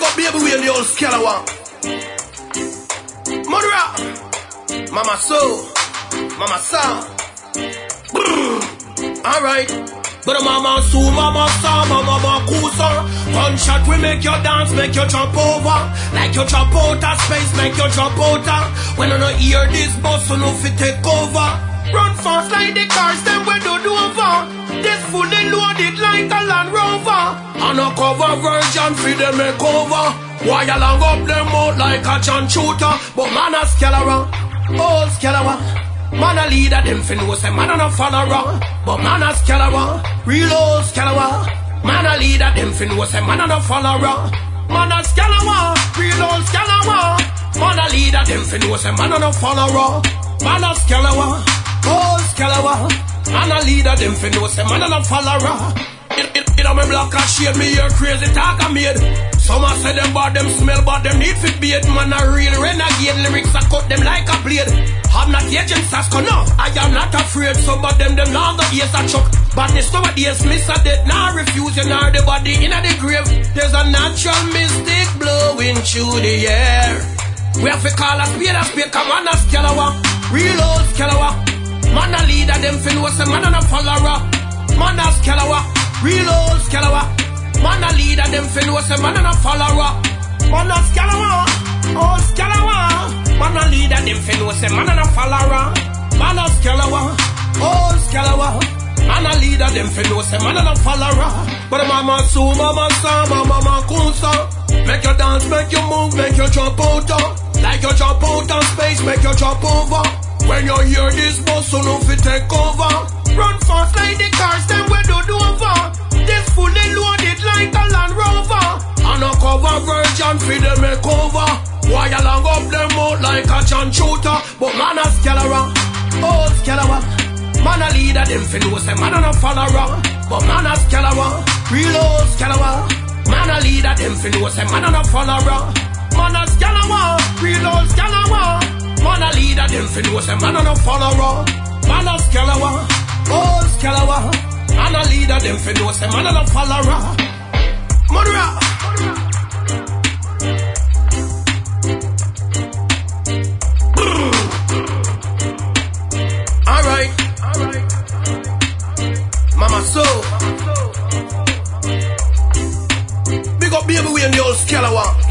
up baby Wayne, the old Scalawa. Murderer, Mama So, Mama Sa. Alright. But Mama Sue, Mama Sa, Mama Kusa. Gunshot will make you dance, make you jump over. Like you jump out of space, make you jump out. When you don't hear this bus, you know if it take over. Run fast like the cars, them we do over. This fully loaded like a Land Rover. Undercover version for them make over. Why you long up them out like a John Shooter? But man a Scalawa, old Scalawa. Man a leader, them fin know say man a no follower. But man a Scalawa, real old Scalawa. Man a leader, them fin know say man a no follower. Man a Scalawa, real old Scalawa. Man a leader, them fin know say man a no follower. Man a Scalawa, old Scalawa. Man a leader, them fin know say man a no follower. It on me block and shade, me hear crazy talk I made. Some a say them bad, them smell bad, them need fit bait. Man a real renegade, lyrics I cut them like a blade. I'm not agent Sasko, no, I am not afraid. Some of them longer ears a chuck. Badness nowadays, miss a death, now refuse you, now the body in the grave. There's a natural mystic blowing through the air. We have to call a spade, come on a Scalawa. Real old Scalawa. Man a leader, them fin was a man and a follower. Man a Scalawa. Real old Scalawa. Man a leader, them fin was a man and a follower. Man a Scalawa. Old Scalawa. Man a leader, them fin was a man and a follower. Man a Scalawa. Old Scalawa. Man a leader, them fin was a man and a follower. But Mama Sue, Mama Sa, Mama Kusa. Make you dance, make you move, make you jump out. Like you jump out of space, make you jump over. When you hear this bus, you know if it take over. Run fast like the cars, them we do over. This fully loaded like a Land Rover. Undercover version for the makeover. Why you long up them out like a John Shooter? But man a Scalawa, old Scalawa. Man a leader, them fin know say man a no follower. But man a Scalawa, real old Scalawa. Man a leader, them fin know say man a no follower. Man a Scalawa, real old Scalawa. Man a leader, them fin know say man a no follower. Man a Scalawa, old Scalawa. Man a leader, them fin know say man a no follower. Murderer. Alright. Mama So. Big up baby Wayne, the old Scalawa.